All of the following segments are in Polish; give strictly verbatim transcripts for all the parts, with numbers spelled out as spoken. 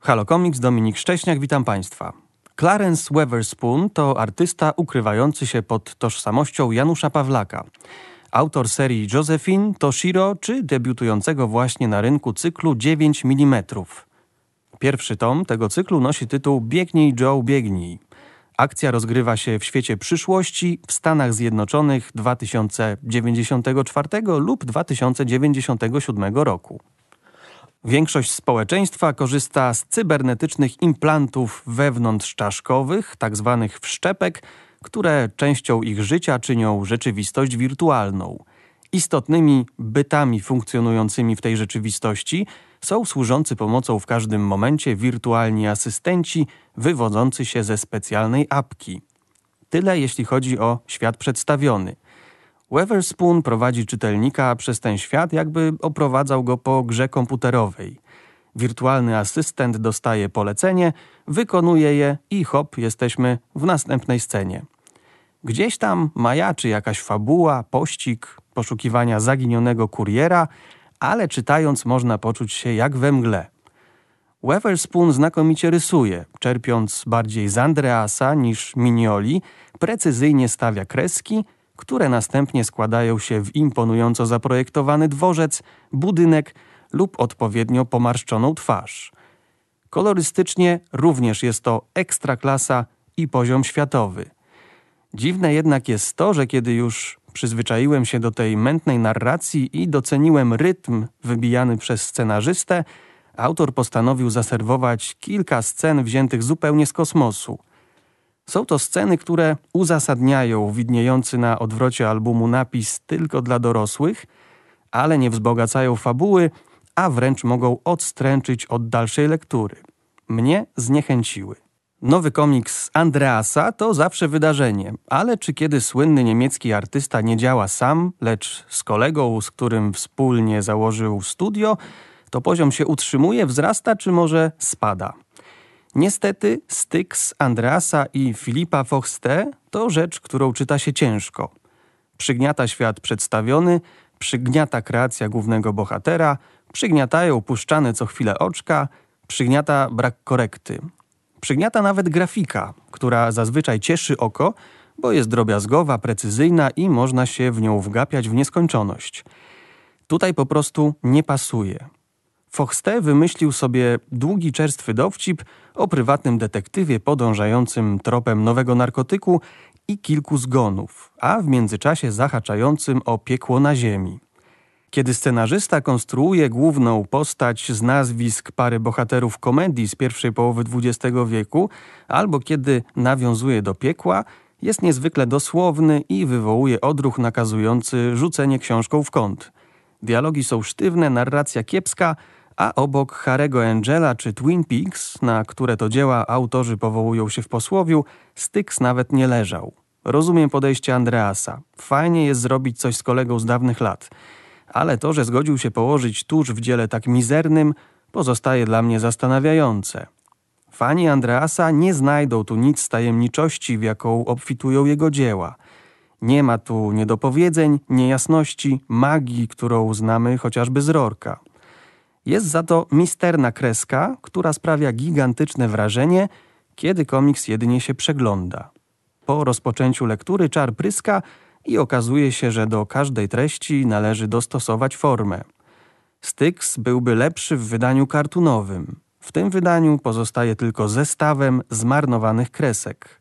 Halo Comics, Dominik Szcześniak, witam Państwa. Clarence Weatherspoon to artysta ukrywający się pod tożsamością Janusza Pawlaka. Autor serii Josephine, Toshiro czy debiutującego właśnie na rynku cyklu dziewięć milimetrów. Pierwszy tom tego cyklu nosi tytuł Biegnij Joe, biegnij. Akcja rozgrywa się w świecie przyszłości w Stanach Zjednoczonych dwa tysiące dziewięćdziesiątego czwartego lub dwa tysiące dziewięćdziesiątego siódmego roku. Większość społeczeństwa korzysta z cybernetycznych implantów wewnątrzczaszkowych, tzw. wszczepek, które częścią ich życia czynią rzeczywistość wirtualną. Istotnymi bytami funkcjonującymi w tej rzeczywistości są służący pomocą w każdym momencie wirtualni asystenci wywodzący się ze specjalnej apki. Tyle jeśli chodzi o świat przedstawiony. Weatherspoon prowadzi czytelnika przez ten świat, jakby oprowadzał go po grze komputerowej. Wirtualny asystent dostaje polecenie, wykonuje je i hop, jesteśmy w następnej scenie. Gdzieś tam majaczy jakaś fabuła, pościg, poszukiwania zaginionego kuriera, ale czytając można poczuć się jak we mgle. Weatherspoon znakomicie rysuje, czerpiąc bardziej z Andreasa niż Mignoli, precyzyjnie stawia kreski, które następnie składają się w imponująco zaprojektowany dworzec, budynek lub odpowiednio pomarszczoną twarz. Kolorystycznie również jest to ekstraklasa i poziom światowy. Dziwne jednak jest to, że kiedy już przyzwyczaiłem się do tej mętnej narracji i doceniłem rytm wybijany przez scenarzystę, autor postanowił zaserwować kilka scen wziętych zupełnie z kosmosu. Są to sceny, które uzasadniają widniejący na odwrocie albumu napis tylko dla dorosłych, ale nie wzbogacają fabuły, a wręcz mogą odstręczyć od dalszej lektury. Mnie zniechęciły. Nowy komiks Andreasa to zawsze wydarzenie, ale czy kiedy słynny niemiecki artysta nie działa sam, lecz z kolegą, z którym wspólnie założył studio, to poziom się utrzymuje, wzrasta czy może spada? Niestety Styx Andreasa i Philippa Foxte to rzecz, którą czyta się ciężko. Przygniata świat przedstawiony, przygniata kreacja głównego bohatera, przygniatają puszczane co chwilę oczka, przygniata brak korekty. Przygniata nawet grafika, która zazwyczaj cieszy oko, bo jest drobiazgowa, precyzyjna i można się w nią wgapiać w nieskończoność. Tutaj po prostu nie pasuje. Foxte wymyślił sobie długi, czerstwy dowcip o prywatnym detektywie podążającym tropem nowego narkotyku i kilku zgonów, a w międzyczasie zahaczającym o piekło na ziemi. Kiedy scenarzysta konstruuje główną postać z nazwisk pary bohaterów komedii z pierwszej połowy dwudziestego wieku, albo kiedy nawiązuje do piekła, jest niezwykle dosłowny i wywołuje odruch nakazujący rzucenie książką w kąt. Dialogi są sztywne, narracja kiepska, a obok Harry'ego Angela czy Twin Peaks, na które to dzieła autorzy powołują się w posłowiu, Styx nawet nie leżał. Rozumiem podejście Andreasa. Fajnie jest zrobić coś z kolegą z dawnych lat. Ale to, że zgodził się położyć tusz w dziele tak mizernym, pozostaje dla mnie zastanawiające. Fani Andreasa nie znajdą tu nic z tajemniczości, w jaką obfitują jego dzieła. Nie ma tu niedopowiedzeń, niejasności, magii, którą znamy chociażby z Rorka. Jest za to misterna kreska, która sprawia gigantyczne wrażenie, kiedy komiks jedynie się przegląda. Po rozpoczęciu lektury czar pryska i okazuje się, że do każdej treści należy dostosować formę. Styx byłby lepszy w wydaniu kartunowym. W tym wydaniu pozostaje tylko zestawem zmarnowanych kresek.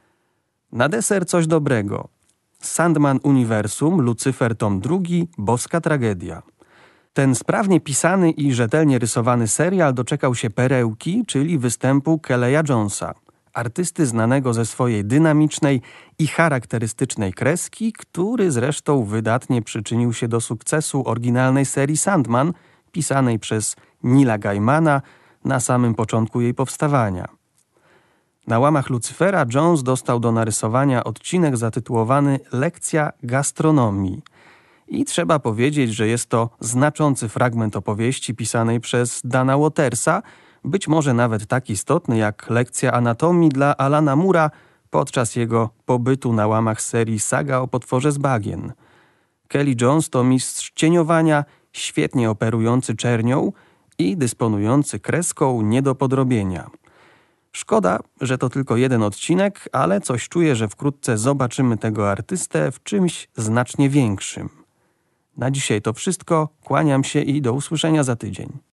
Na deser coś dobrego. Sandman Uniwersum, Lucyfer tom drugi, Boska tragedia. Ten sprawnie pisany i rzetelnie rysowany serial doczekał się perełki, czyli występu Kelleya Jonesa, artysty znanego ze swojej dynamicznej i charakterystycznej kreski, który zresztą wydatnie przyczynił się do sukcesu oryginalnej serii Sandman, pisanej przez Neila Gaimana na samym początku jej powstawania. Na łamach Lucyfera Jones dostał do narysowania odcinek zatytułowany Lekcja gastronomii. I trzeba powiedzieć, że jest to znaczący fragment opowieści pisanej przez Dana Watersa, być może nawet tak istotny jak lekcja anatomii dla Alana Moore'a podczas jego pobytu na łamach serii Saga o potworze z bagien. Kelly Jones to mistrz cieniowania, świetnie operujący czernią i dysponujący kreską nie do podrobienia. Szkoda, że to tylko jeden odcinek, ale coś czuję, że wkrótce zobaczymy tego artystę w czymś znacznie większym. Na dzisiaj to wszystko. Kłaniam się i do usłyszenia za tydzień.